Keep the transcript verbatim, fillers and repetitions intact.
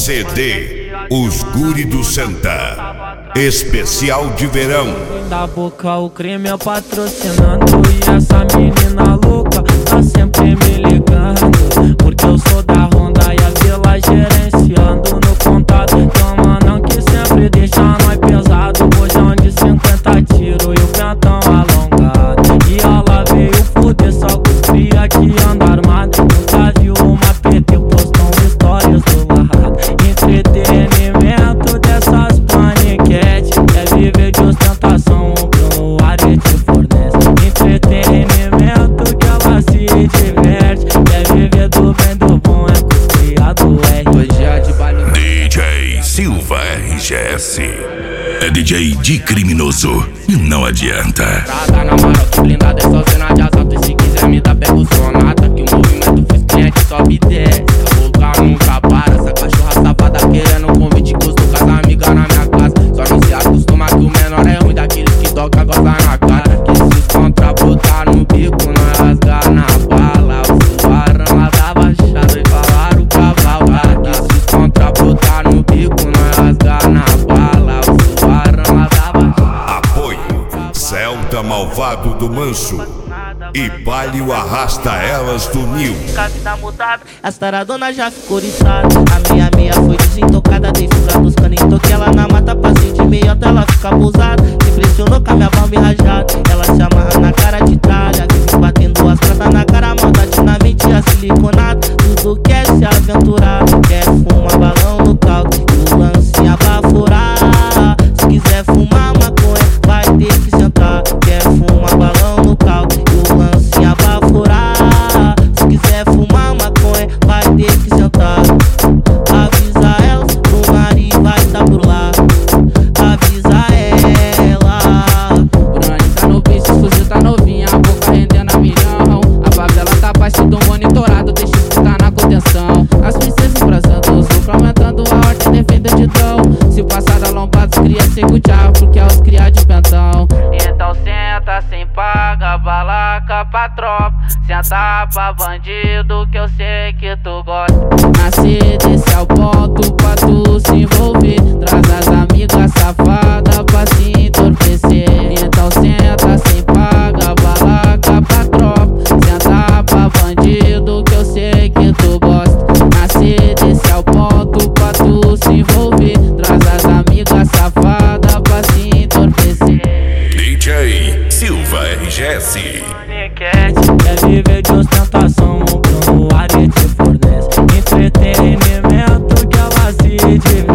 C D Os Guri do Santa, especial de verão. Da boca o crime é patrocinando, e essa menina louca tá sempre me ligando, porque eu sou da Honda e a Vila gerenciando no contato. Toma não que sempre deixa nós pesado, bojão de cinquenta tiros e o pentão alongado. E ela veio fuder só com os cria que anda armado. Nunca viu uma P T postam histórias do lado. Entretenimento dessas paniquete, quer viver de ostentação, o Arete fornece. Entretenimento que ela se diverte, quer viver do bem do bom, é com os criado R. Hoje é de baile. D J Silva R G S é D J de criminoso e não adianta. Tá na Maroc blindada, é só cena de assalto. E se quiser me dar pega o sonata, que o movimento fez cliente sobe e desce. A boca nunca para, essa cachorra safada querendo convite, custo com as amigas na minha casa. Só não se acostuma que o menor é ruim, daqueles que toca goza na cara. Que se contra botar no bico, nós rasgar na bala. O suarão lá dava chave e falaram cavalo. Que se contra botar no bico, nós rasgar na bala. O suarão lá dava chave. Apoio Celta Malvado do Manso e Palio Arrasta Elas do Nil. Vida mudada, as taradona já ficou oriçada. A minha meia foi desentocada, dei fuga dos canos, toquei ela na mata, passei de meia até ela ficar pousada. Se impressionou com a minha palma rajada, ela se amarra na cara de tralha, que batendo as pratas na cara, maldade na mente, a siliconada. Tudo quer se aventurar, quer fumar balão no caldo e o lance abaforar. Se quiser fumar maconha, vai ter que sentar. Quer fumar balão no caldo e o lance abaforar. Se quiser fumar maconha, vai ter que sentar. Avisa ela, no nariz vai tá por lá. Avisa ela. Bruni tá no bicho, fuzil tá novinha, a boca rendendo a milhão. A favela tá abaixo do monitorado, deixa isso tá na contenção. As princesas embrasando, os lucros aumentando, a ordem defende de dão. Se passar da lombada, os cria sem cuchar, porque é os cria de pentão. Então senta sem paga, balaca pra tropa. Senta pra bandido que eu sei que tu gosta. Nascer, desse ao ponto pra tu se envolver. Traz as amigas safadas pra se entorpecer. Então senta sem paga, balaca pra tropa. Senta pra bandido que eu sei que tu gosta. Nascer, desse ao ponto pra tu se envolver. Traz as amigas safadas pra se entorpecer. D J Silva R G S quer viver de ostentação, o Arete fornece. Entretenimento que ela se diverte.